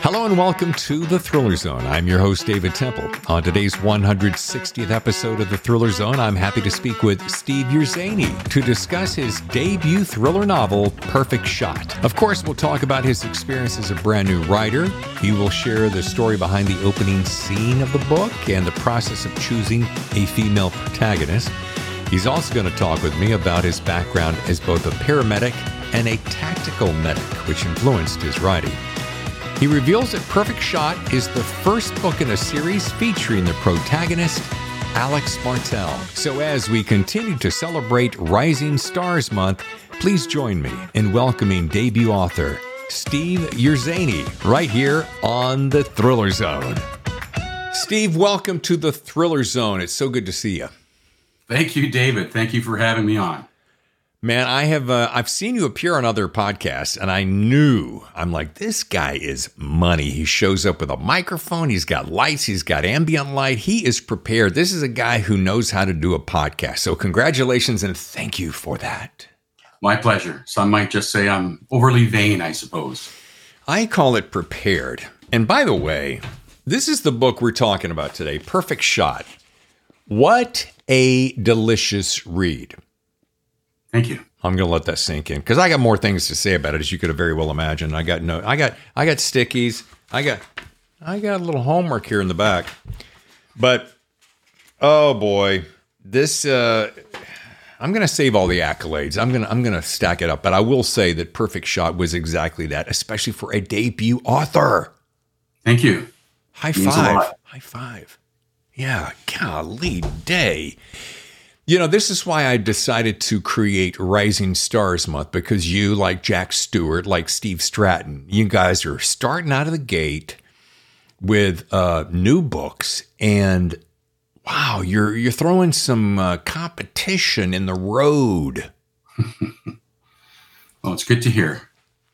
Hello and welcome to The Thriller Zone. I'm your host, David Temple. On today's 160th episode of The Thriller Zone, I'm happy to speak with Steve Yerzani to discuss his debut thriller novel, Perfect Shot. Of course, we'll talk about his experience as a brand new writer. He will share the story behind the opening scene of the book and the process of choosing a female protagonist. He's also going to talk with me about his background as both a paramedic and a tactical medic, which influenced his writing. He reveals that Perfect Shot is the first book in a series featuring the protagonist, Alex Martell. So as we continue to celebrate Rising Stars Month, please join me in welcoming debut author Steve Yerzani right here on The Thriller Zone. Steve, welcome to The Thriller Zone. It's so good to see you. Thank you, David. Thank you for having me on. Man, I've seen you appear on other podcasts, and I'm like, this guy is money. He shows up with a microphone. He's got lights. He's got ambient light. He is prepared. This is a guy who knows how to do a podcast. So congratulations, and thank you for that. My pleasure. Some might just say I'm overly vain, I suppose. I call it prepared. And by the way, this is the book we're talking about today, Perfect Shot. What a delicious read. Thank you. I'm going to let that sink in because I got more things to say about it, as you could have very well imagined. I got stickies. I got a little homework here in the back. But oh boy, this I'm going to save all the accolades. I'm going to stack it up, but I will say that Perfect Shot was exactly that, especially for a debut author. Thank you. High five. High five. Yeah, golly day. You know, this is why I decided to create Rising Stars Month, because you, like Jack Stewart, like Steve Stratton, you guys are starting out of the gate with new books, and wow, you're throwing some competition in the road. Well, it's good to hear.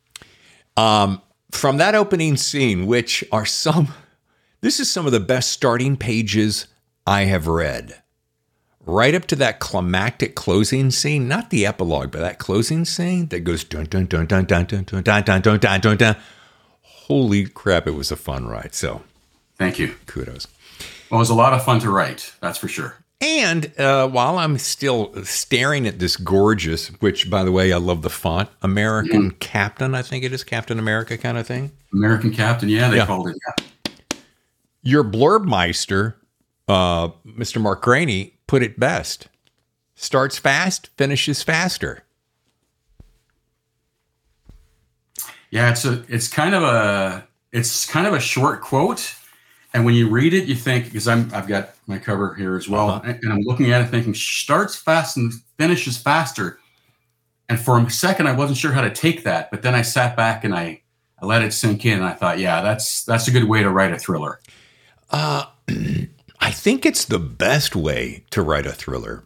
From that opening scene, which are this is some of the best starting pages I have read. Right up to that climactic closing scene, not the epilogue, but that closing scene that goes dun dun dun dun dun dun dun dun dun dun dun dun dun. Holy crap, it was a fun ride. So thank you. Kudos. Well, it was a lot of fun to write, that's for sure. And while I'm still staring at this gorgeous, which, by the way, I love the font, American Captain, I think it is, Captain America kind of thing. American Captain, they called it. Yeah. Your blurbmeister, Mr. Mark Graney, put it best. Starts fast, finishes faster. Yeah, it's kind of a short quote, and when you read it, you think, because I've got my cover here as well, and I'm looking at it thinking starts fast and finishes faster. And for a second, I wasn't sure how to take that, but then I sat back and I let it sink in, and I thought, yeah, that's a good way to write a thriller. I think it's the best way to write a thriller.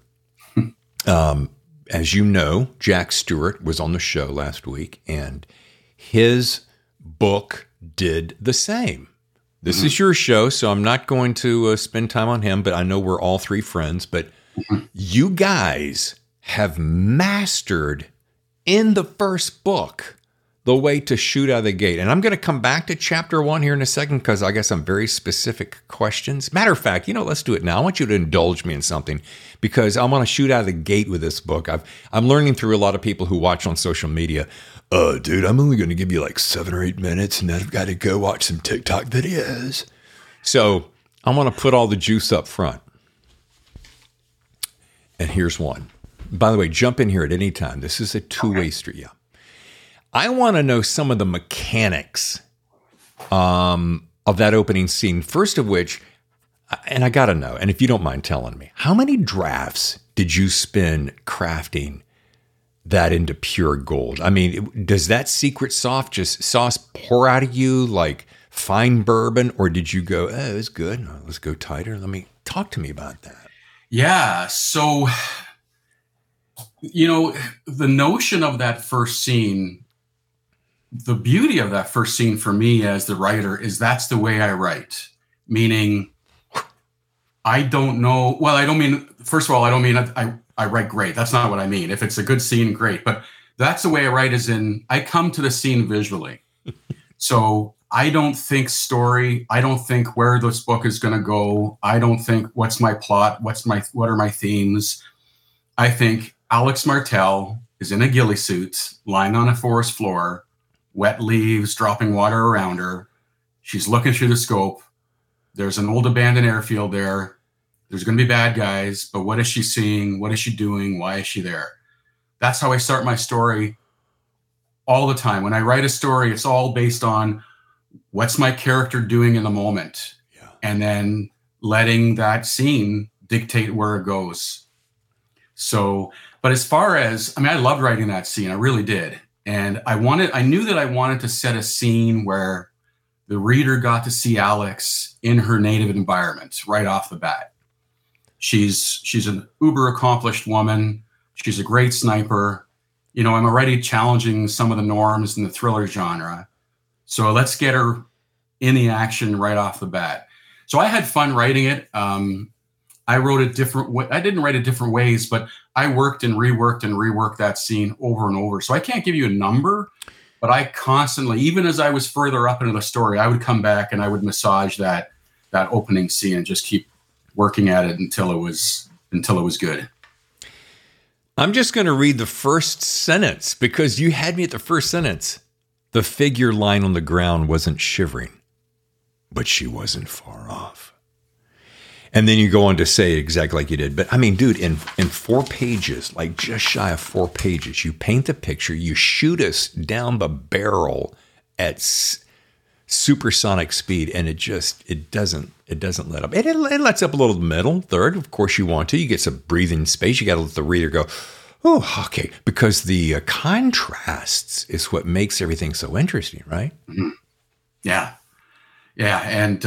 As you know, Jack Stewart was on the show last week, and his book did the same. This is your show, so I'm not going to spend time on him, but I know we're all three friends. But you guys have mastered in the first book the way to shoot out of the gate. And I'm going to come back to chapter 1 here in a second because I got some very specific questions. Matter of fact, let's do it now. I want you to indulge me in something because I want to shoot out of the gate with this book. I'm learning through a lot of people who watch on social media. Dude, I'm only going to give you like 7 or 8 minutes and then I've got to go watch some TikTok videos. So I'm going to put all the juice up front. And here's one. By the way, jump in here at any time. This is a two-way street. Yeah. I want to know some of the mechanics of that opening scene. First of which, and I got to know, and if you don't mind telling me, how many drafts did you spend crafting that into pure gold? I mean, does that secret sauce pour out of you like fine bourbon, or did you go, oh, it's good, no, let's go tighter? Talk to me about that. Yeah, so, the notion of that first scene, the beauty of that first scene for me as the writer is that's the way I write. Meaning, I don't know. Well, I don't mean, first of all, I don't mean I write great. That's not what I mean. If it's a good scene, great. But that's the way I write, is in, I come to the scene visually. So I don't think story. I don't think where this book is going to go. I don't think what's my plot. What are my themes? I think Alex Martell is in a ghillie suit, lying on a forest floor, wet leaves dropping water around her. She's looking through the scope. There's an old abandoned airfield there. There's going to be bad guys, but what is she seeing? What is she doing? Why is she there? That's how I start my story all the time. When I write a story, it's all based on what's my character doing in the moment, and then letting that scene dictate where it goes. So, but as far as, I mean, I loved writing that scene. I really did. And I knew that I wanted to set a scene where the reader got to see Alex in her native environment right off the bat. She's an uber accomplished woman. She's a great sniper. I'm already challenging some of the norms in the thriller genre. So let's get her in the action right off the bat. So I had fun writing it. I wrote it different. I didn't write it different ways, but I worked and reworked that scene over and over. So I can't give you a number, but I constantly, even as I was further up into the story, I would come back and I would massage that opening scene and just keep working at it until it was good. I'm just going to read the first sentence because you had me at the first sentence. The figure lying on the ground wasn't shivering, but she wasn't far off. And then you go on to say exactly like you did. But I mean, dude, in 4 pages, like just shy of 4 pages, you paint the picture, you shoot us down the barrel at supersonic speed, and it doesn't let up. It lets up a little middle third. Of course you want to. You get some breathing space. You got to let the reader go, oh, okay. Because the contrasts is what makes everything so interesting, right? Mm-hmm. Yeah. Yeah. And,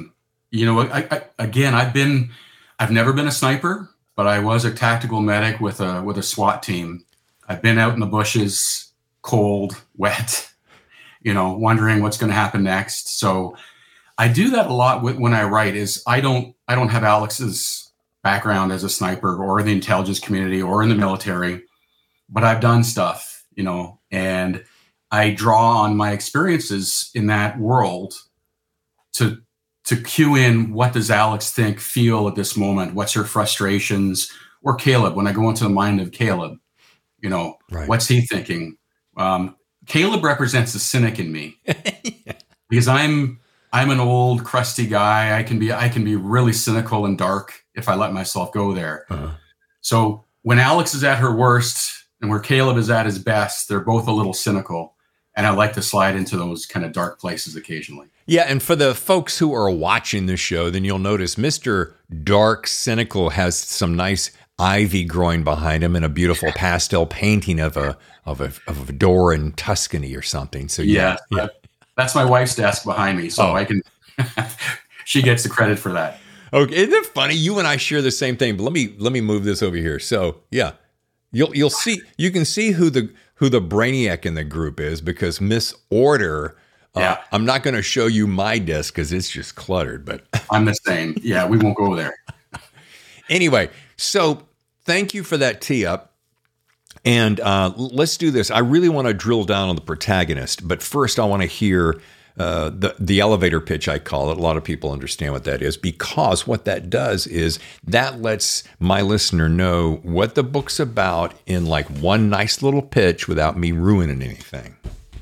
I've never been a sniper, but I was a tactical medic with a SWAT team. I've been out in the bushes, cold, wet, wondering what's going to happen next. So I do that a lot when I write. Is I don't have Alex's background as a sniper or in the intelligence community or in the military, but I've done stuff, and I draw on my experiences in that world to cue in what does Alex think, feel at this moment? What's her frustrations? Or Caleb, when I go into the mind of Caleb, right. What's he thinking? Caleb represents the cynic in me because I'm an old crusty guy. I can be really cynical and dark if I let myself go there. Uh-huh. So when Alex is at her worst and where Caleb is at his best, they're both a little cynical. And I like to slide into those kind of dark places occasionally. Yeah, and for the folks who are watching the show, then you'll notice Mr. Dark Cynical has some nice ivy growing behind him and a beautiful pastel painting of a door in Tuscany or something. So yeah. That's my wife's desk behind me, so I can. She gets the credit for that. Okay, isn't it funny? You and I share the same thing. But let me move this over here. So yeah, you can see who the brainiac in the group is because Miss Order. I'm not going to show you my desk because it's just cluttered. But I'm the same. Yeah, we won't go there. Anyway, so thank you for that tee up. And let's do this. I really want to drill down on the protagonist, but first I want to hear the elevator pitch, I call it. A lot of people understand what that is because what that does is that lets my listener know what the book's about in like one nice little pitch without me ruining anything.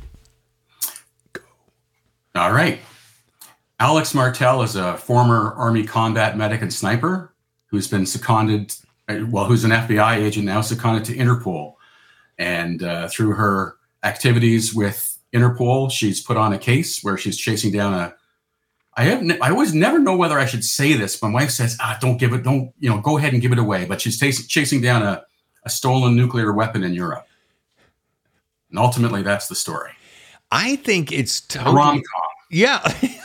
Go. All right. Alex Martell is a former Army combat medic and sniper who's been seconded, who's an FBI agent now seconded to Interpol. And through her activities with Interpol, she's put on a case where she's chasing down I always never know whether I should say this. My wife says, go ahead and give it away. But she's chasing down a stolen nuclear weapon in Europe. And ultimately, that's the story. I think it's totally... rom-com. Yeah.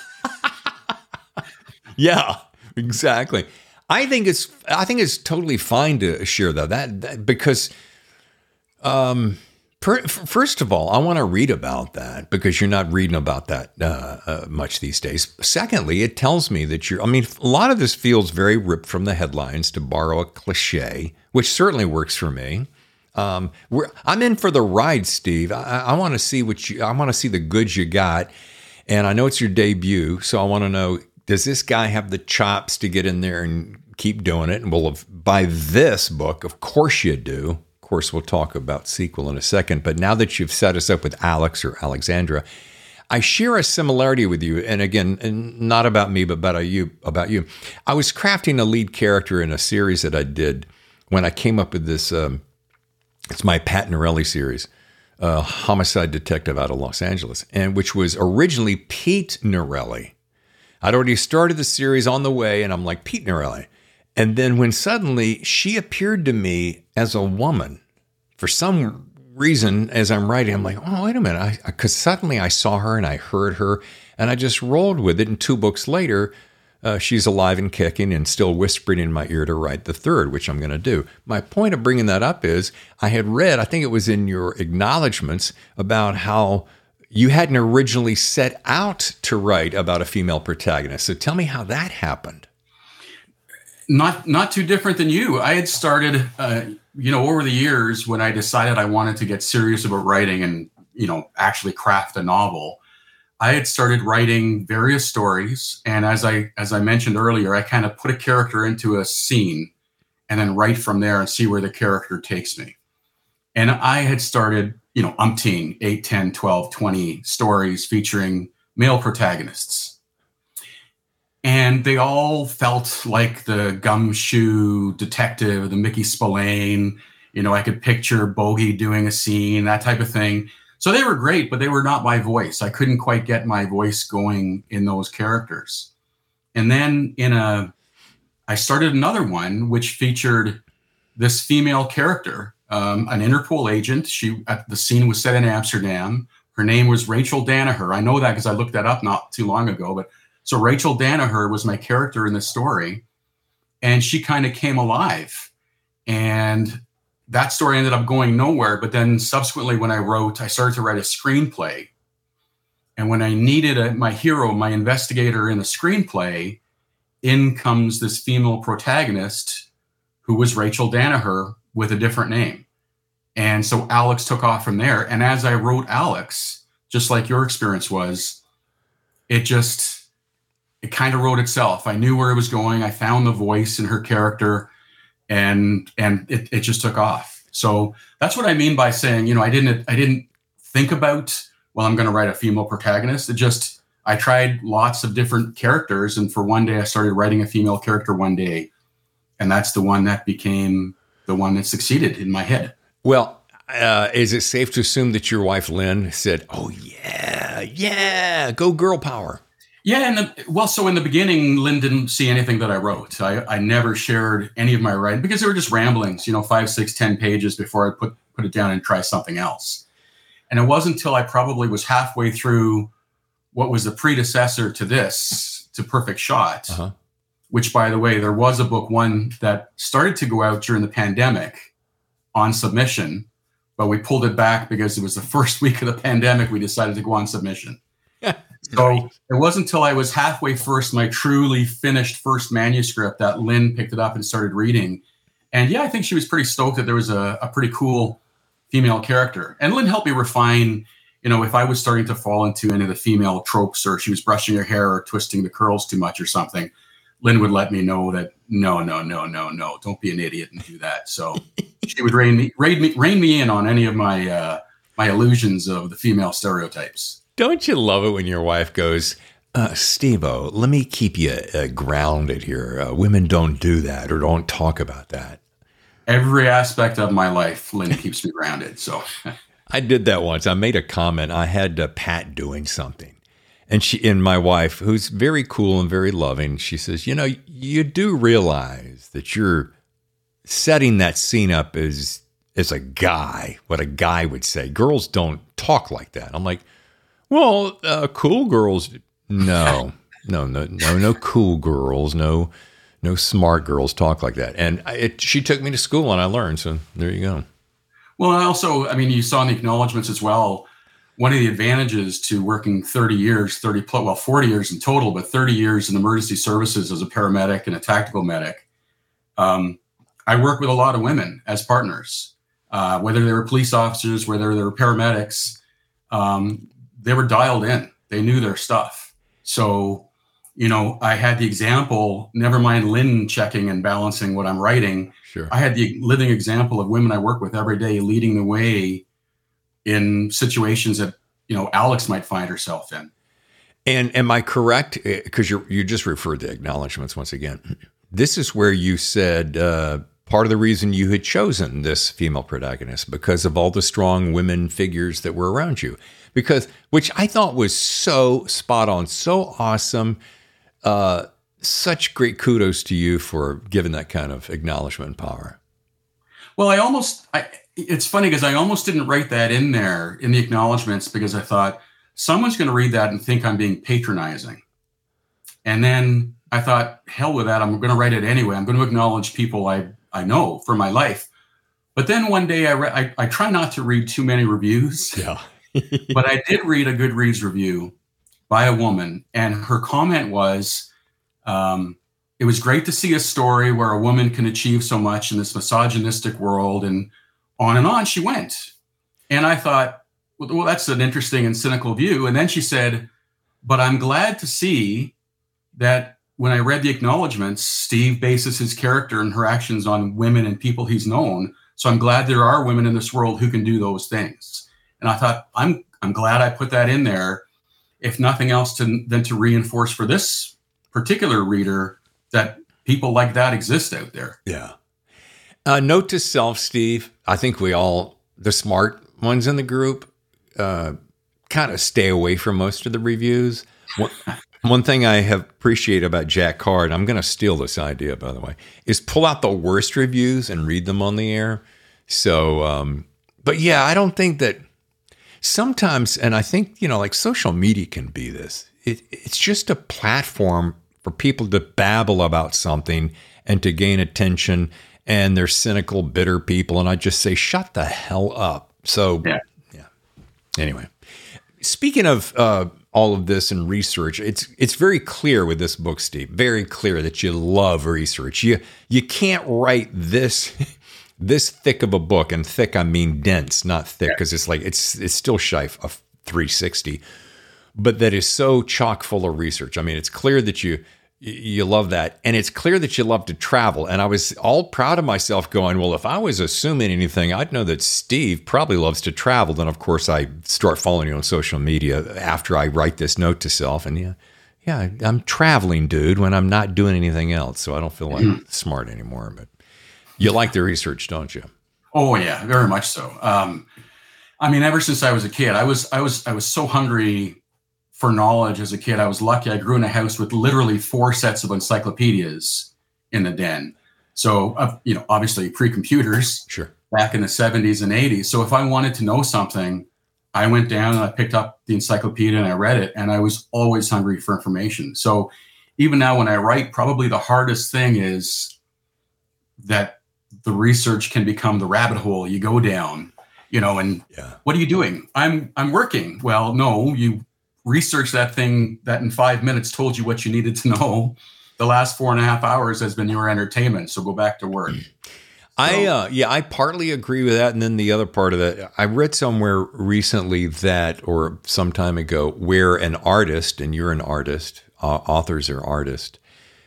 Yeah, exactly. I think it's totally fine to share that because... First of all, I want to read about that because you're not reading about that much these days. Secondly, it tells me that a lot of this feels very ripped from the headlines, to borrow a cliche, which certainly works for me. I'm in for the ride, Steve. I want to see I want to see the goods you got. And I know it's your debut, so I want to know, does this guy have the chops to get in there and keep doing it? And well, by this book, of course you do. Of course, we'll talk about sequel in a second. But now that you've set us up with Alex or Alexandra, I share a similarity with you. And again, not about me, but about you. I was crafting a lead character in a series that I did when I came up with this. It's my Pat Norelli series, homicide detective out of Los Angeles, and which was originally Pete Norelli. I'd already started the series on the way, and I'm like, Pete Norelli. And then when suddenly she appeared to me as a woman, for some reason, as I'm writing, I'm like, oh, wait a minute. Because suddenly I saw her and I heard her, and I just rolled with it. And 2 books later, she's alive and kicking and still whispering in my ear to write the 3rd, which I'm going to do. My point of bringing that up is I had read, I think it was in your acknowledgments, about how you hadn't originally set out to write about a female protagonist. So tell me how that happened. Not too different than you. I had started, over the years when I decided I wanted to get serious about writing and, actually craft a novel, I had started writing various stories. And as I mentioned earlier, I kind of put a character into a scene and then write from there and see where the character takes me. And I had started, umpteen 8, 10, 12, 20 stories featuring male protagonists. And they all felt like the gumshoe detective, the Mickey Spillane. I could picture Bogey doing a scene, that type of thing. So they were great, but they were not my voice. I couldn't quite get my voice going in those characters. And then I started another one, which featured this female character, an Interpol agent. The scene was set in Amsterdam. Her name was Rachel Danaher. I know that because I looked that up not too long ago, but so Rachel Danaher was my character in the story, and she kind of came alive. And that story ended up going nowhere. But then subsequently when I started to write a screenplay. And when I needed my hero, my investigator in the screenplay, in comes this female protagonist who was Rachel Danaher with a different name. And so Alex took off from there. And as I wrote Alex, just like your experience was, it kind of wrote itself. I knew where it was going. I found the voice in her character, and it just took off. So that's what I mean by saying, I didn't think about, well, I'm going to write a female protagonist. I tried lots of different characters, and for one day I started writing a female character one day, and that's the one that became the one that succeeded in my head. Well, is it safe to assume that your wife Lynn said, "Oh yeah, go girl power"? Yeah, so in the beginning, Lynn didn't see anything that I wrote. I never shared any of my writing because they were just ramblings, 5, 6, 10 pages before I put it down and try something else. And it wasn't until I probably was halfway through what was the predecessor to this, to Perfect Shot, which, by the way, there was a book one that started to go out during the pandemic on submission, but we pulled it back because it was the first week of the pandemic we decided to go on submission. So it wasn't until I was halfway first, my truly finished first manuscript, that Lynn picked it up and started reading. And yeah, I think she was pretty stoked that there was a pretty cool female character. And Lynn helped me refine, if I was starting to fall into any of the female tropes, or she was brushing her hair or twisting the curls too much or something, Lynn would let me know that, no, don't be an idiot and do that. So she would rein me in on any of my illusions of the female stereotypes. Don't you love it when your wife goes, Steve-O, let me keep you grounded here. Women don't do that or don't talk about that. Every aspect of my life, Lynn keeps me grounded. So I did that once. I made a comment. I had Pat doing something. And my wife, who's very cool and very loving, she says, you do realize that you're setting that scene up as a guy, what a guy would say. Girls don't talk like that. I'm like, well, cool girls, no cool girls, no smart girls talk like that. And she took me to school and I learned. So there you go. Well, I also, you saw in the acknowledgments as well, one of the advantages to working 40 years in total, but 30 years in emergency services as a paramedic and a tactical medic. I work with a lot of women as partners, whether they were police officers, whether they were paramedics. They were dialed in. They knew their stuff. So, I had the example, never mind Lynn checking and balancing what I'm writing. Sure. I had the living example of women I work with every day leading the way in situations that, Alex might find herself in. And am I correct? Because you just referred to acknowledgments once again. This is where you said part of the reason you had chosen this female protagonist because of all the strong women figures that were around you. Which I thought was so spot on, so awesome. Such great kudos to you for giving that kind of acknowledgement and power. Well, it's funny because I almost didn't write that in there in the acknowledgments because I thought someone's going to read that and think I'm being patronizing. And then I thought, hell with that. I'm going to write it anyway. I'm going to acknowledge people I know for my life. But then one day I try not to read too many reviews. Yeah. But I did read a Goodreads review by a woman, and her comment was, it was great to see a story where a woman can achieve so much in this misogynistic world, and on she went. And I thought, well, that's an interesting and cynical view. And then she said, but I'm glad to see that when I read the acknowledgments, Steve bases his character and her actions on women and people he's known. So I'm glad there are women in this world who can do those things. And I thought, I'm glad I put that in there, if nothing else than to reinforce for this particular reader that people like that exist out there. Yeah. Note to self, Steve, I think the smart ones in the group, kind of stay away from most of the reviews. One thing I have appreciated about Jack Card, I'm going to steal this idea, by the way, is pull out the worst reviews and read them on the air. So, but yeah, I don't think that sometimes, and I think, like social media can be this. It's just a platform for people to babble about something and to gain attention. And they're cynical, bitter people. And I just say, shut the hell up. So, yeah. Anyway, speaking of all of this and research, it's very clear with this book, Steve, very clear that you love research. You can't write this thick of a book, and thick, I mean dense, not thick, because it's like, it's still shy of 360, but that is so chock full of research. I mean, it's clear that you love that. And it's clear that you love to travel. And I was all proud of myself going, well, if I was assuming anything, I'd know that Steve probably loves to travel. Then, of course, I start following you on social media after I write this note to self. And yeah, I'm traveling, dude, when I'm not doing anything else. So I don't feel like smart anymore. But you like the research, don't you? Oh, yeah, very much so. I mean, ever since I was a kid, I was so hungry for knowledge as a kid. I was lucky. I grew in a house with literally 4 sets of encyclopedias in the den. So, obviously pre-computers, sure, back in the 70s and 80s. So if I wanted to know something, I went down and I picked up the encyclopedia and I read it, and I was always hungry for information. So even now when I write, probably the hardest thing is that the research can become the rabbit hole you go down, and what are you doing? I'm working. Well, no, you research that thing that in 5 minutes told you what you needed to know. The last 4.5 hours has been your entertainment. So go back to work. I partly agree with that. And then the other part of that, I read somewhere recently or some time ago, where an artist, and you're an artist, authors are artists,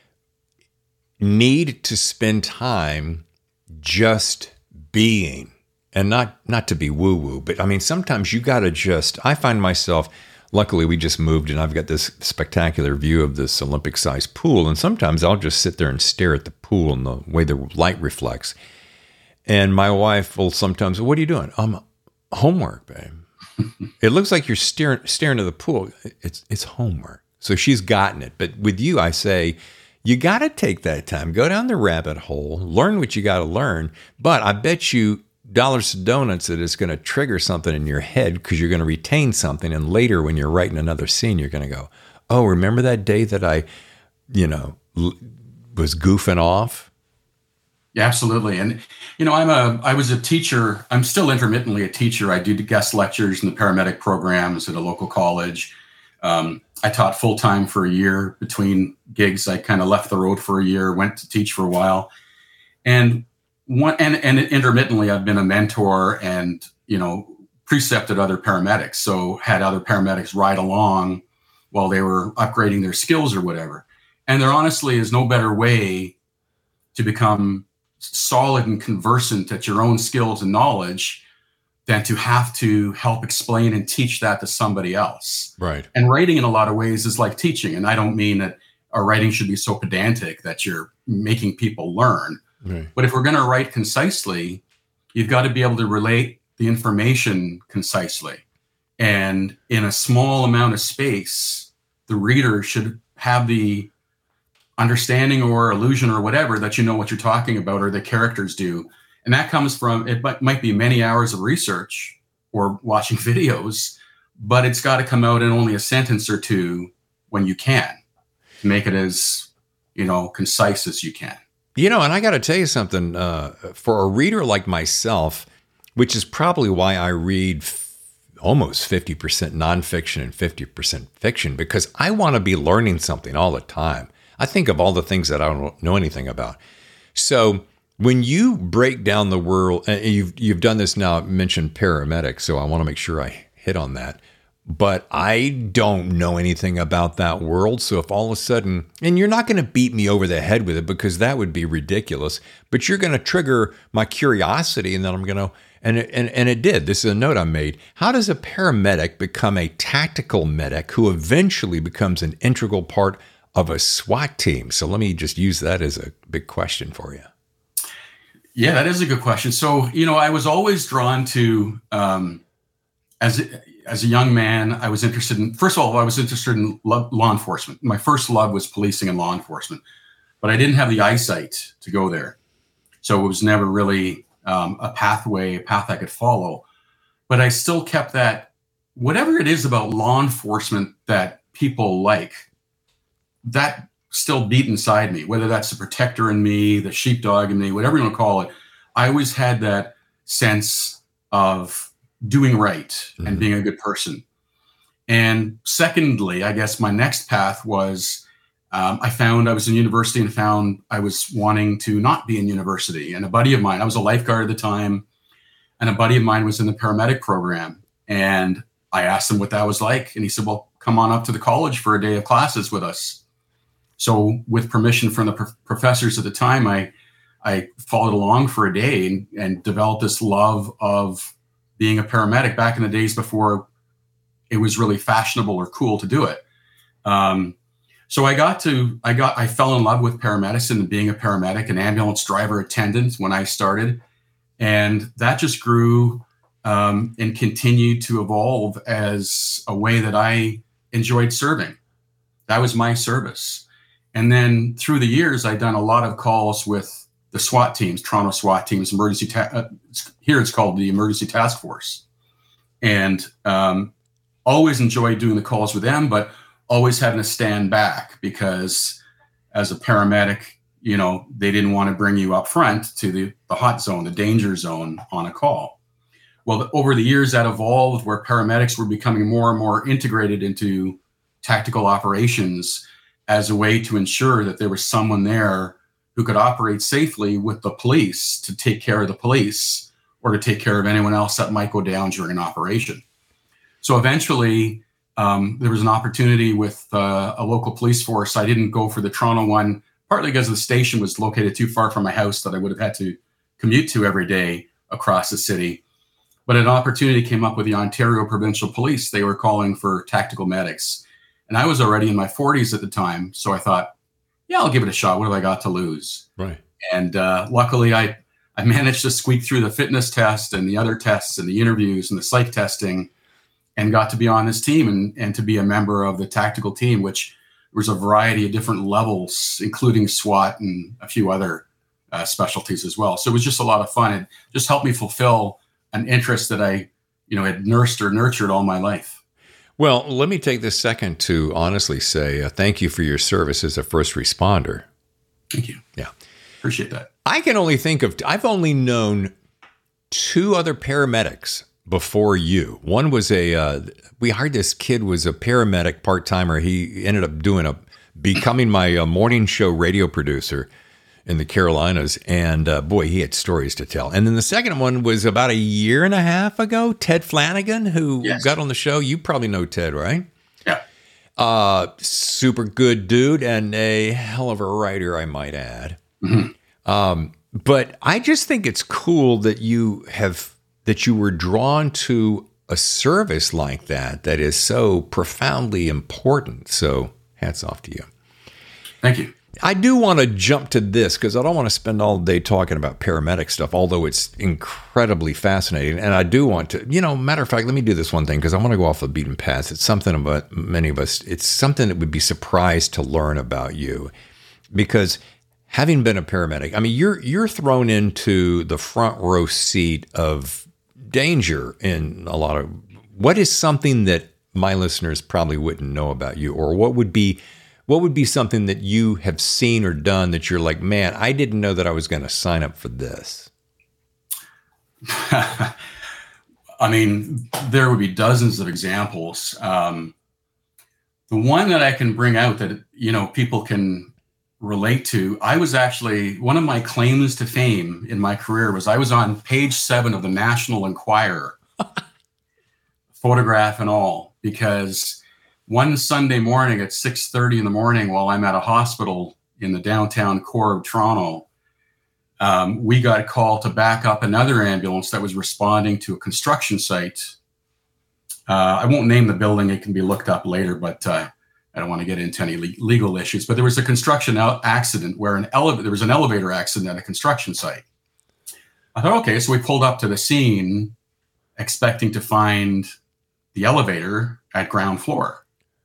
need to spend time just being, and not to be woo-woo, but I mean, sometimes you got to I find myself, luckily, we just moved and I've got this spectacular view of this Olympic-sized pool. And sometimes I'll just sit there and stare at the pool and the way the light reflects. And my wife will sometimes, what are you doing? Homework, babe. It looks like you're staring at the pool. It's homework. So she's gotten it. But with you, I say, you got to take that time. Go down the rabbit hole. Learn what you got to learn. But I bet you dollars to donuts that it's going to trigger something in your head, because you're going to retain something. And later when you're writing another scene, you're going to go, oh, remember that day that I, was goofing off? Yeah, absolutely. And, I was a teacher. I'm still intermittently a teacher. I do guest lectures in the paramedic programs at a local college. I taught full-time for a year between gigs. I kind of left the road for a year, went to teach for a while. And intermittently, I've been a mentor and, precepted other paramedics. So had other paramedics ride along while they were upgrading their skills or whatever. And there honestly is no better way to become solid and conversant at your own skills and knowledge than to have to help explain and teach that to somebody else. Right. And writing in a lot of ways is like teaching. And I don't mean that our writing should be so pedantic that you're making people learn. Right. But if we're going to write concisely, you've got to be able to relate the information concisely. And in a small amount of space, the reader should have the understanding or illusion or whatever that you know what you're talking about, or the characters do. And that comes from, it might be many hours of research or watching videos, but it's got to come out in only a sentence or two when you can, to make it as, concise as you can. And I got to tell you something, for a reader like myself, which is probably why I read almost 50% nonfiction and 50% fiction, because I want to be learning something all the time. I think of all the things that I don't know anything about. So when you break down the world, and you've done this now, mentioned paramedics, so I want to make sure I hit on that. But I don't know anything about that world. So if all of a sudden, and you're not going to beat me over the head with it because that would be ridiculous, but you're going to trigger my curiosity, and then I'm going to, and it did. This is a note I made. How does a paramedic become a tactical medic who eventually becomes an integral part of a SWAT team? So let me just use that as a big question for you. Yeah, that is a good question. So, I was always drawn to, as a young man, I was interested in law enforcement. My first love was policing and law enforcement, but I didn't have the eyesight to go there. So it was never really a path I could follow. But I still kept that, whatever it is about law enforcement that people like, that still beat inside me, whether that's the protector in me, the sheepdog in me, whatever you want to call it. I always had that sense of doing right and being a good person. And secondly, I guess my next path was, I was in university and found I was wanting to not be in university. And a buddy of mine, I was a lifeguard at the time, and a buddy of mine was in the paramedic program. And I asked him what that was like. And he said, well, come on up to the college for a day of classes with us. So with permission from the professors at the time, I followed along for a day and developed this love of being a paramedic back in the days before it was really fashionable or cool to do it. So I fell in love with paramedicine and being a paramedic, an ambulance driver attendant when I started. And that just grew and continued to evolve as a way that I enjoyed serving. That was my service. And then through the years, I've done a lot of calls with the SWAT teams, Toronto SWAT teams, here it's called the Emergency Task Force. And always enjoyed doing the calls with them, but always having to stand back because as a paramedic, they didn't want to bring you up front to the hot zone, the danger zone on a call. Well, over the years that evolved where paramedics were becoming more and more integrated into tactical operations as a way to ensure that there was someone there who could operate safely with the police to take care of the police or to take care of anyone else that might go down during an operation. So eventually there was an opportunity with a local police force. I didn't go for the Toronto one, partly because the station was located too far from my house that I would have had to commute to every day across the city. But an opportunity came up with the Ontario Provincial Police. They were calling for tactical medics. And I was already in my 40s at the time. So I thought, yeah, I'll give it a shot. What have I got to lose? Right. And luckily, I managed to squeak through the fitness test and the other tests and the interviews and the psych testing and got to be on this team and to be a member of the tactical team, which was a variety of different levels, including SWAT and a few other specialties as well. So it was just a lot of fun. It just helped me fulfill an interest that I, had nursed or nurtured all my life. Well, let me take this second to honestly say thank you for your service as a first responder. Thank you. Yeah. Appreciate that. I've only known two other paramedics before you. One was we hired this kid was a paramedic part-timer. He ended up becoming my morning show radio producer in the Carolinas. And boy, he had stories to tell. And then the second one was about a year and a half ago, Ted Flanagan, who got on the show. You probably know Ted, right? Yeah. Super good dude and a hell of a writer, I might add. But I just think it's cool that you were drawn to a service like that is so profoundly important. So hats off to you. Thank you. I do want to jump to this because I don't want to spend all day talking about paramedic stuff, although it's incredibly fascinating. And I do want to, matter of fact, let me do this one thing because I want to go off the beaten path. It's something about many of us. It's something that would be surprised to learn about you because having been a paramedic, I mean, you're thrown into the front row seat of danger in a lot of. What is something that my listeners probably wouldn't know about you, or what would be something that you have seen or done that you're like, man, I didn't know that I was going to sign up for this? I mean, there would be dozens of examples. The one that I can bring out that people can relate to, I was actually, one of my claims to fame in my career was I was on page 7 of the National Enquirer, photograph and all, because one Sunday morning at 6:30 in the morning while I'm at a hospital in the downtown core of Toronto, we got a call to back up another ambulance that was responding to a construction site. I won't name the building. It can be looked up later, but I don't want to get into any legal issues. But there was a construction accident where there was an elevator accident at a construction site. I thought, okay, so we pulled up to the scene expecting to find the elevator at ground floor.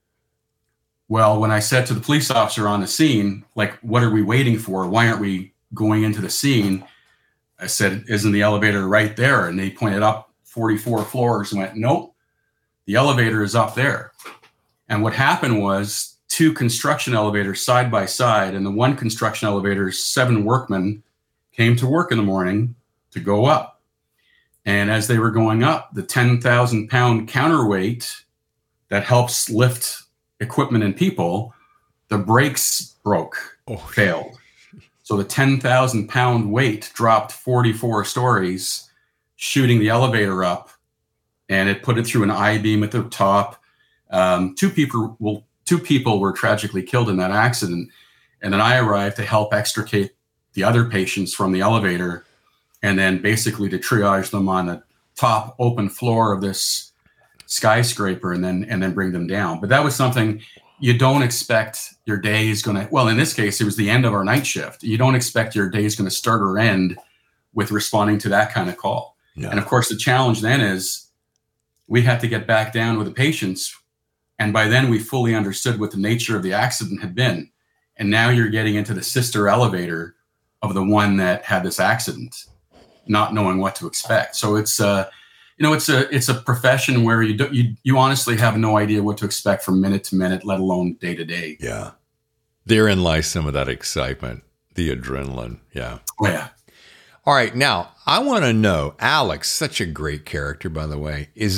Well, when I said to the police officer on the scene, like, what are we waiting for? Why aren't we going into the scene? I said, isn't the elevator right there? And they pointed up 44 floors and went, nope, the elevator is up there. And what happened was 2 construction elevators side by side, and the one construction elevator, 7 workmen came to work in the morning to go up. And as they were going up, the 10,000 pound counterweight that helps lift equipment and people, the brakes failed. So the 10,000 pound weight dropped 44 stories, shooting the elevator up, and it put it through an I-beam at the top. 2 people were tragically killed in that accident. And then I arrived to help extricate the other patients from the elevator and then basically to triage them on the top open floor of this skyscraper and then bring them down. But that was something you don't expect your day is going to, well, in this case, it was the end of our night shift. You don't expect your day is going to start or end with responding to that kind of call. Yeah. And of course, the challenge then is we had to get back down with the patients. And by then we fully understood what the nature of the accident had been. And now you're getting into the sister elevator of the one that had this accident, not knowing what to expect. So it's it's a profession where you honestly have no idea what to expect from minute to minute, let alone day to day. Yeah. Therein lies some of that excitement, the adrenaline. Yeah. Oh, yeah. All right. Now, I want to know, Alex, such a great character, by the way. And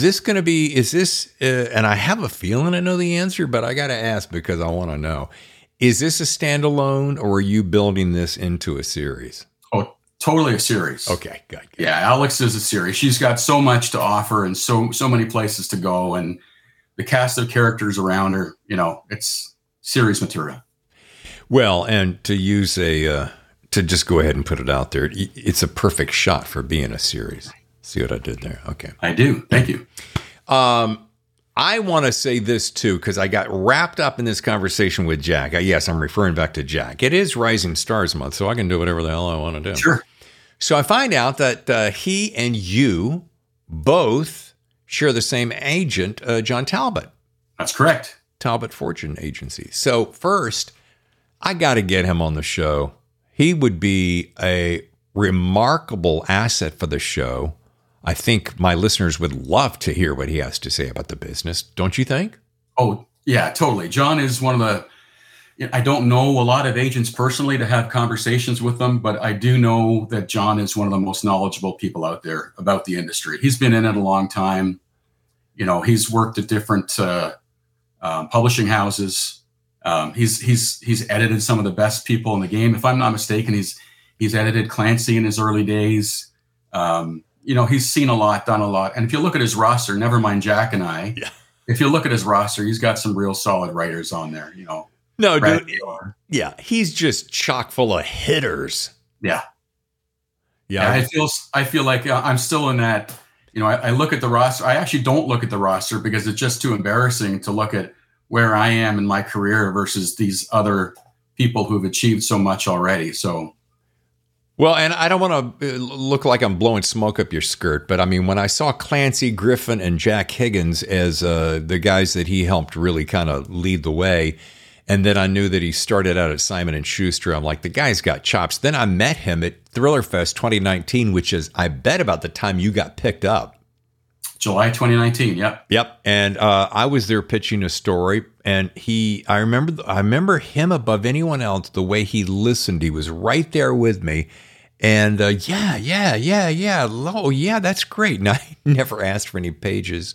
I have a feeling I know the answer, but I got to ask because I want to know. Is this a standalone or are you building this into a series? Oh, totally a series. Okay, good. Yeah, Alex is a series. She's got so much to offer and so many places to go, and the cast of characters around her, it's series material. Well, and to use to just go ahead and put it out there, it's a perfect shot for being a series. See what I did there? Okay. I do. Thank you. I want to say this too, because I got wrapped up in this conversation with Jack. Yes, I'm referring back to Jack. It is Rising Stars Month, so I can do whatever the hell I want to do. Sure. So I find out that he and you both share the same agent, John Talbot. That's correct. Talbot Fortune Agency. So first, I got to get him on the show. He would be a remarkable asset for the show. I think my listeners would love to hear what he has to say about the business. Don't you think? Oh, yeah, totally. John is one of I don't know a lot of agents personally to have conversations with them, but I do know that John is one of the most knowledgeable people out there about the industry. He's been in it a long time. He's worked at different publishing houses. He's edited some of the best people in the game. If I'm not mistaken, he's edited Clancy in his early days. He's seen a lot, done a lot. And if you look at his roster, never mind Jack and I, if you look at his roster, he's got some real solid writers on there. No, Brad dude. Taylor. Yeah, he's just chock full of hitters. Yeah. Yeah. I feel like I'm still in that. I look at the roster. I actually don't look at the roster because it's just too embarrassing to look at where I am in my career versus these other people who've achieved so much already. So. Well, and I don't want to look like I'm blowing smoke up your skirt, but I mean, when I saw Clancy Griffin and Jack Higgins as the guys that he helped really kind of lead the way, and then I knew that he started out at Simon & Schuster, I'm like, the guy's got chops. Then I met him at Thriller Fest 2019, which is, I bet, about the time you got picked up. July 2019, yep. Yep, and I was there pitching a story, and I remember him above anyone else, the way he listened. He was right there with me. And yeah. Oh, yeah, that's great. And I never asked for any pages.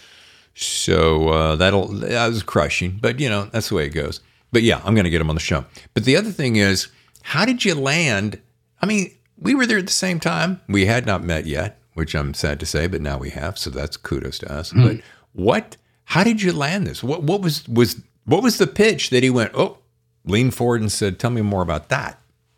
So that was crushing. But, that's the way it goes. But yeah, I'm going to get him on the show. But the other thing is, how did you land? I mean, we were there at the same time. We had not met yet, which I'm sad to say, but now we have. So that's kudos to us. But how did you land this? What was the pitch that he went, leaned forward and said, tell me more about that?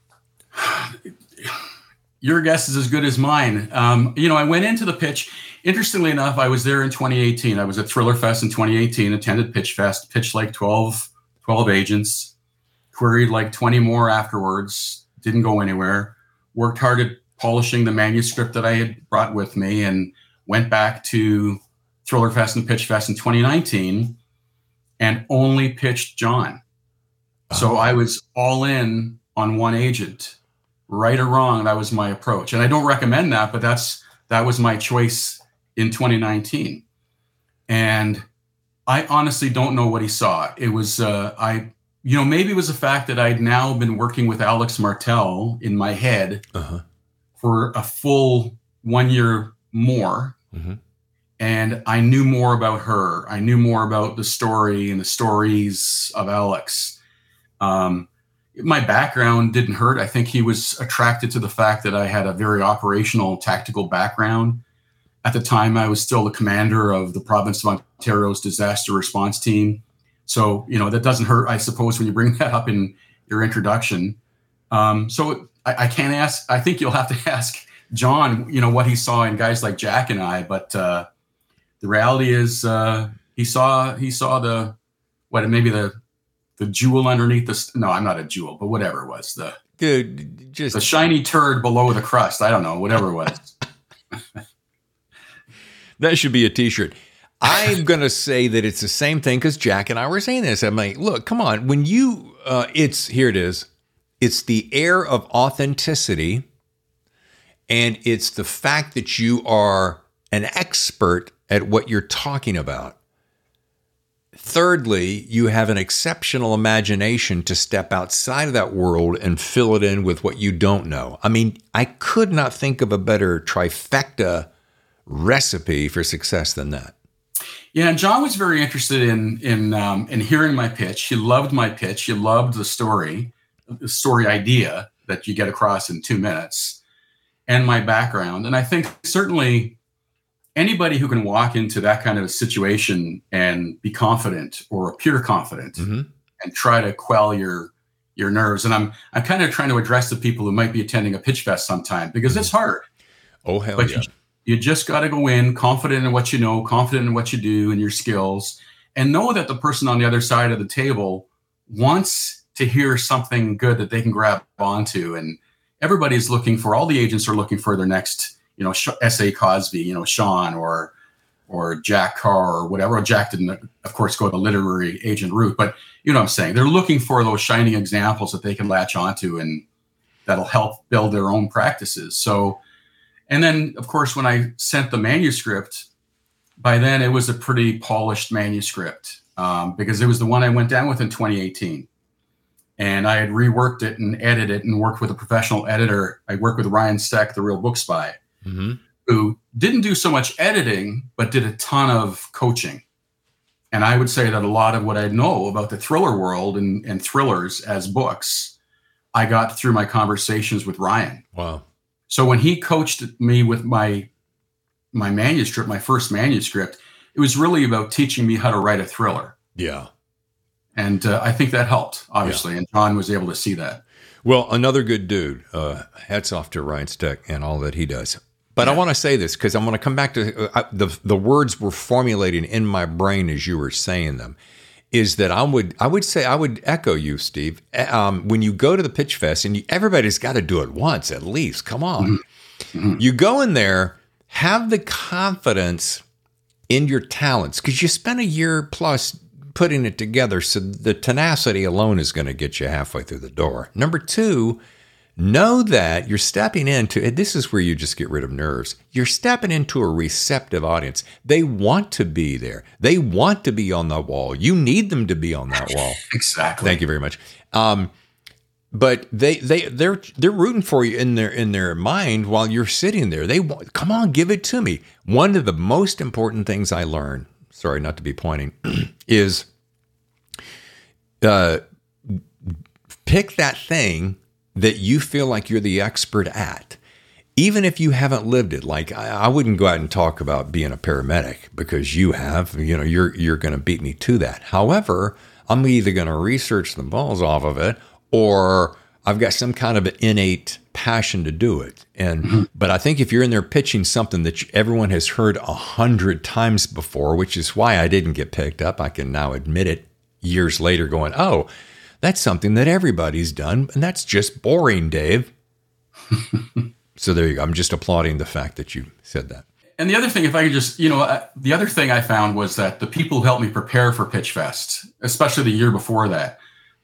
Your guess is as good as mine. I went into the pitch. Interestingly enough, I was there in 2018. I was at Thriller Fest in 2018, attended Pitch Fest, pitched like 12 agents, queried like 20 more afterwards, didn't go anywhere, worked hard at polishing the manuscript that I had brought with me, and went back to Thriller Fest and Pitch Fest in 2019 and only pitched John. So I was all in on one agent. Right or wrong, that was my approach. And I don't recommend that, but that was my choice in 2019. And I honestly don't know what he saw. It was, maybe it was the fact that I'd now been working with Alex Martel in my head for a full 1 year more. Mm-hmm. And I knew more about her. I knew more about the story and the stories of Alex. My background didn't hurt. I think he was attracted to the fact that I had a very operational, tactical background. At the time, I was still the commander of the province of Ontario's disaster response team. So, that doesn't hurt, I suppose, when you bring that up in your introduction. So I can't ask. I think you'll have to ask John, what he saw in guys like Jack and I. But the reality is he saw the jewel underneath the. No, I'm not a jewel, but whatever it was, the shiny turd below the crust. I don't know, whatever it was. That should be a T-shirt. I'm going to say that it's the same thing because Jack and I were saying this. I'm like, look, come on. When you, here it is. It's the air of authenticity, and it's the fact that you are an expert at what you're talking about. Thirdly, you have an exceptional imagination to step outside of that world and fill it in with what you don't know. I mean, I could not think of a better trifecta recipe for success than that. Yeah, and John was very interested in hearing my pitch. He loved my pitch. He loved the story idea that you get across in 2 minutes, and my background. And I think certainly anybody who can walk into that kind of a situation and be confident or appear confident and try to quell your nerves. And I'm kind of trying to address the people who might be attending a pitch fest sometime because it's hard. Oh, hell but yeah. You just got to go in confident in what you know, confident in what you do and your skills, and know that the person on the other side of the table wants to hear something good that they can grab onto. And everybody's looking for, all the agents are looking for their next, S.A. Cosby, Sean or Jack Carr or whatever. Jack didn't, of course, go the literary agent route, but you know what I'm saying? They're looking for those shining examples that they can latch onto and that'll help build their own practices. So, and then, of course, when I sent the manuscript, by then it was a pretty polished manuscript because it was the one I went down with in 2018. And I had reworked it and edited it and worked with a professional editor. I worked with Ryan Steck, the Real Book Spy, who didn't do so much editing, but did a ton of coaching. And I would say that a lot of what I know about the thriller world and thrillers as books, I got through my conversations with Ryan. Wow. So when he coached me with my manuscript, my first manuscript, it was really about teaching me how to write a thriller. Yeah. And I think that helped, obviously. Yeah. And John was able to see that. Well, another good dude. Hats off to Ryan Steck and all that he does. But I want to say this because I'm going to come back to the words were formulating in my brain as you were saying them. Is that I would echo you, Steve. When you go to the Pitch Fest, and everybody's got to do it once at least. Come on, you go in there, have the confidence in your talents because you spent a year plus putting it together. So the tenacity alone is going to get you halfway through the door. Number two, know that you're stepping into, and this is where you just get rid of nerves. You're stepping into a receptive audience. They want to be there. They want to be on the wall. You need them to be on that wall. Exactly. Thank you very much. But they're rooting for you in their mind while you're sitting there. They want, come on, give it to me. One of the most important things I learned, sorry not to be pointing, is pick that thing that you feel like you're the expert at, even if you haven't lived it. Like I wouldn't go out and talk about being a paramedic because you have, you're going to beat me to that. However, I'm either going to research the balls off of it or I've got some kind of an innate passion to do it. And, but I think if you're in there pitching something that everyone has heard 100 times before, which is why I didn't get picked up, I can now admit it years later going, oh, that's something that everybody's done, and that's just boring, Dave. So there you go. I'm just applauding the fact that you said that. And the other thing, if I could just, the other thing I found was that the people who helped me prepare for Pitch Fest, especially the year before that,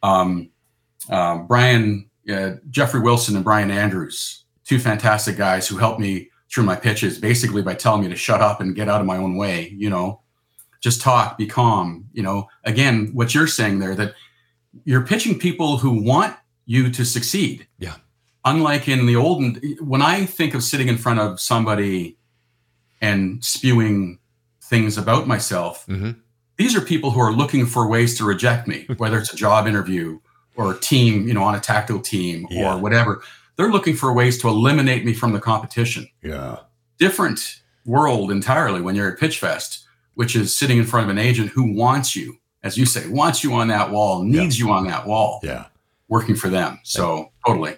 Jeffrey Wilson and Brian Andrews, two fantastic guys who helped me through my pitches, basically by telling me to shut up and get out of my own way, just talk, be calm. Again, what you're saying there, that you're pitching people who want you to succeed. Yeah. Unlike in the olden, when I think of sitting in front of somebody and spewing things about myself, these are people who are looking for ways to reject me, whether it's a job interview or a team, on a tactical team or whatever. They're looking for ways to eliminate me from the competition. Yeah. Different world entirely when you're at Pitch Fest, which is sitting in front of an agent who wants you, as you say, wants you on that wall, needs you on that wall. Yeah. Working for them. So totally.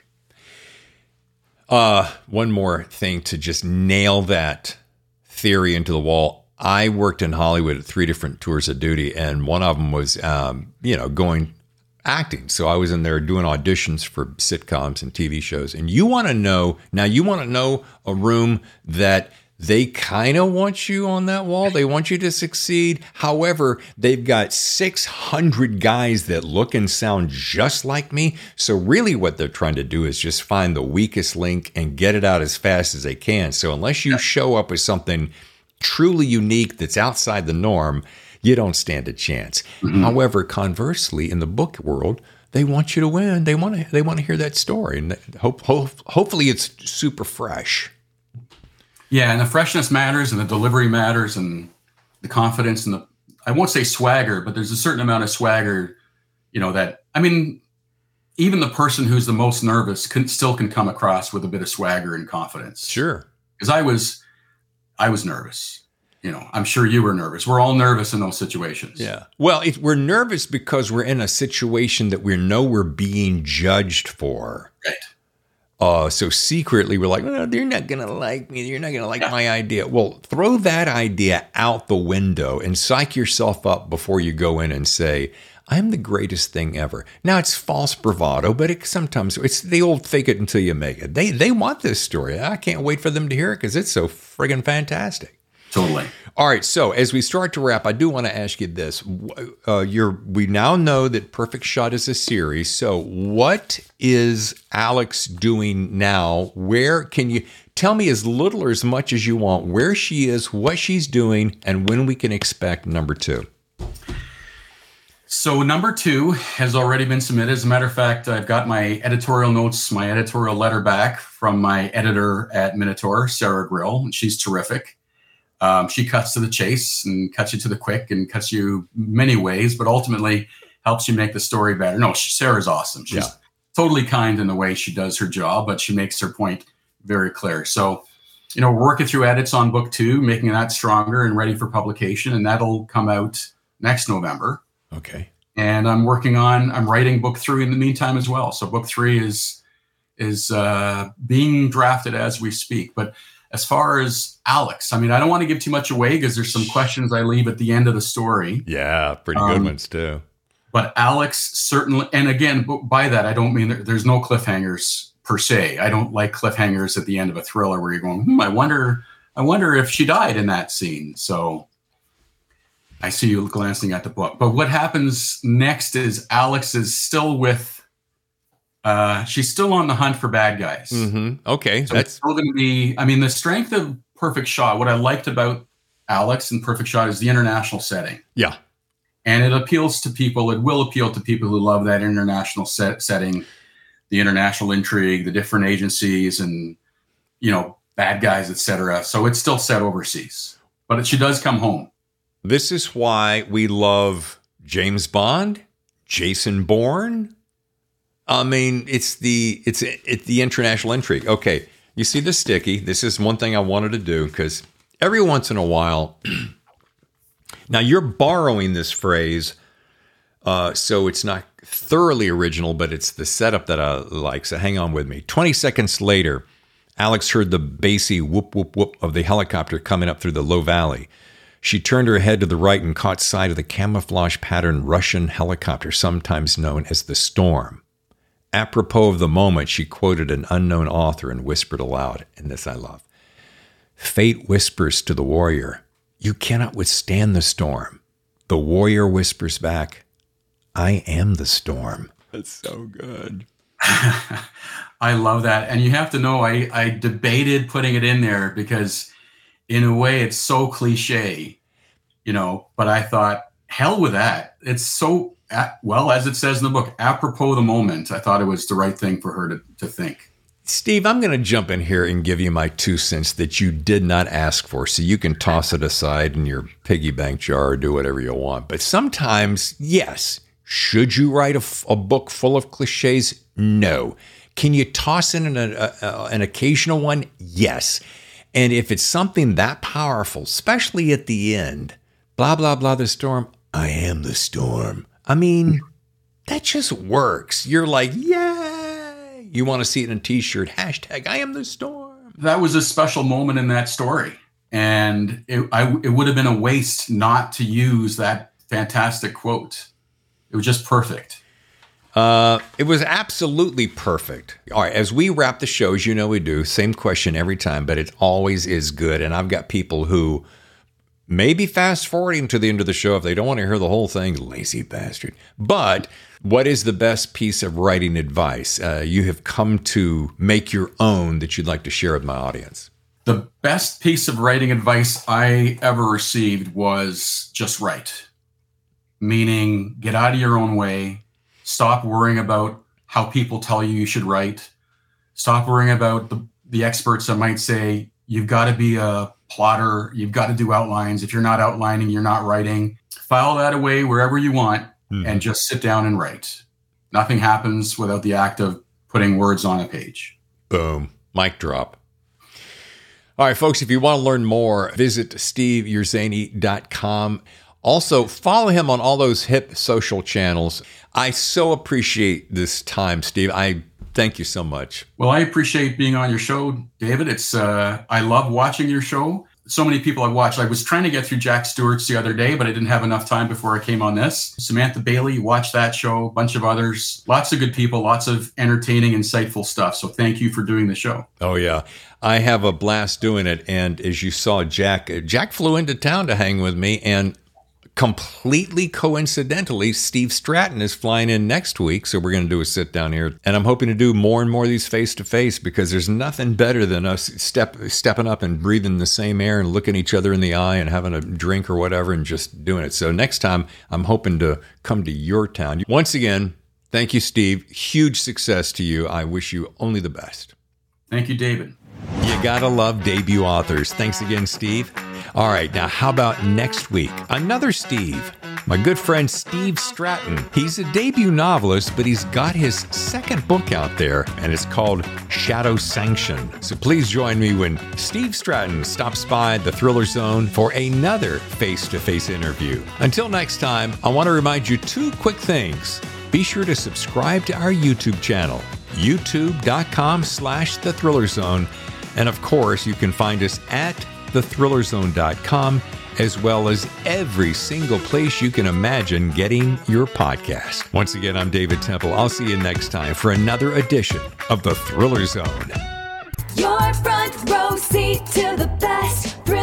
One more thing to just nail that theory into the wall. I worked in Hollywood at 3 different tours of duty, and one of them was, going acting. So I was in there doing auditions for sitcoms and TV shows. And you want to know a room that they kind of want you on that wall. They want you to succeed. However, they've got 600 guys that look and sound just like me. So really what they're trying to do is just find the weakest link and get it out as fast as they can. So unless you show up with something truly unique that's outside the norm, you don't stand a chance. However, conversely, in the book world, they want you to win. They want to hear that story. And hopefully it's super fresh. Yeah, and the freshness matters, and the delivery matters, and the confidence, and I won't say swagger, but there's a certain amount of swagger, that, even the person who's the most nervous still can come across with a bit of swagger and confidence. Sure. Because I was nervous. I'm sure you were nervous. We're all nervous in those situations. Yeah. Well, we're nervous because we're in a situation that we know we're being judged for. Right. So secretly we're like, oh, they're not going to like me. You're not going to like my idea. Well, throw that idea out the window and psych yourself up before you go in and say, I'm the greatest thing ever. Now, it's false bravado, but sometimes it's the old fake it until you make it. They want this story. I can't wait for them to hear it because it's so friggin' fantastic. Totally. All right. So as we start to wrap, I do want to ask you this. We now know that Perfect Shot is a series. So what is Alex doing now? Where can you tell me as little or as much as you want, where she is, what she's doing, and when we can expect number 2? So number 2 has already been submitted. As a matter of fact, I've got my editorial notes, my editorial letter back from my editor at Minotaur, Sarah Grill, and she's terrific. She cuts to the chase and cuts you to the quick and cuts you many ways, but ultimately helps you make the story better. No, Sarah's awesome. She's totally kind in the way she does her job, but she makes her point very clear. So we're working through edits on book 2, making that stronger and ready for publication, and that'll come out next November. Okay. And I'm writing book 3 in the meantime as well. So book 3 is being drafted as we speak. But as far as Alex, I don't want to give too much away because there's some questions I leave at the end of the story. Yeah, pretty good ones too. But Alex certainly, and again, by that, I don't mean there's no cliffhangers per se. I don't like cliffhangers at the end of a thriller where you're going, I wonder if she died in that scene. So I see you glancing at the book. But what happens next is Alex is still she's still on the hunt for bad guys. Mm-hmm. Okay. So it's still going to be, the strength of Perfect Shot, what I liked about Alex and Perfect Shot is the international setting. Yeah. And it appeals to people, it will appeal to people who love that international setting, the international intrigue, the different agencies and, bad guys, etc. So it's still set overseas, but she does come home. This is why we love James Bond, Jason Bourne. It's the international intrigue. Okay, you see the sticky. This is one thing I wanted to do because every once in a while, now you're borrowing this phrase, so it's not thoroughly original, but it's the setup that I like. So hang on with me. 20 seconds later, Alex heard the bassy whoop, whoop, whoop of the helicopter coming up through the low valley. She turned her head to the right and caught sight of the camouflage patterned Russian helicopter, sometimes known as the Storm. Apropos of the moment, she quoted an unknown author and whispered aloud, and this I love. Fate whispers to the warrior, you cannot withstand the storm. The warrior whispers back, I am the storm. That's so good. I love that. And you have to know, I debated putting it in there because in a way it's so cliche, but I thought, hell with that. It's so, well, as it says in the book, apropos of the moment, I thought it was the right thing for her to think. Steve, I'm going to jump in here and give you my 2 cents that you did not ask for, so you can toss it aside in your piggy bank jar or do whatever you want. But sometimes, yes, should you write a book full of cliches? No. Can you toss in an occasional one? Yes. And if it's something that powerful, especially at the end, blah, blah, blah, the storm, I am the storm. That just works. You're like, yay. You want to see it in a t-shirt, hashtag, I am the storm. That was a special moment in that story. And it would have been a waste not to use that fantastic quote. It was just perfect. It was absolutely perfect. All right, as we wrap the show, as you know we do, same question every time, but it always is good. And I've got people who may be fast forwarding to the end of the show if they don't want to hear the whole thing, lazy bastard. But what is the best piece of writing advice you have come to make your own that you'd like to share with my audience? The best piece of writing advice I ever received was just write. Meaning, get out of your own way. Stop worrying about how people tell you should write. Stop worrying about the experts that might say, you've got to be a plotter. You've got to do outlines. If you're not outlining, you're not writing. File that away wherever you want and just sit down and write. Nothing happens without the act of putting words on a page. Boom. Mic drop. All right, folks, if you want to learn more, visit SteveYerzani.com. Also, follow him on all those hip social channels. I so appreciate this time, Steve. I thank you so much. Well, I appreciate being on your show, David. It's I love watching your show. So many people I watched. I was trying to get through Jack Stewart's the other day, but I didn't have enough time before I came on this. Samantha Bailey, watched that show, a bunch of others. Lots of good people, lots of entertaining, insightful stuff. So thank you for doing the show. Oh, yeah. I have a blast doing it. And as you saw, Jack flew into town to hang with me, and completely coincidentally, Steve Stratton is flying in next week, so we're going to do a sit down here. And I'm hoping to do more and more of these face-to-face because there's nothing better than us stepping up and breathing the same air and looking each other in the eye and having a drink or whatever and just doing it. So next time, I'm hoping to come to your town. Once again, thank you, Steve. Huge success to you. I wish you only the best. Thank you, David. You gotta love debut authors. Thanks again, Steve. All right, now how about next week? Another Steve. my good friend Steve Stratton. He's a debut novelist, but he's got his second book out there, and it's called Shadow Sanction. So please join me when Steve Stratton stops by the Thriller Zone for another face-to-face interview. Until next time, I want to remind you two quick things. Be sure to subscribe to our YouTube channel, youtube.com/The Thriller Zone. And of course, you can find us at thethrillerzone.com, as well as every single place you can imagine getting your podcast. Once again, I'm David Temple. I'll see you next time for another edition of The Thriller Zone. Your front row seat to the best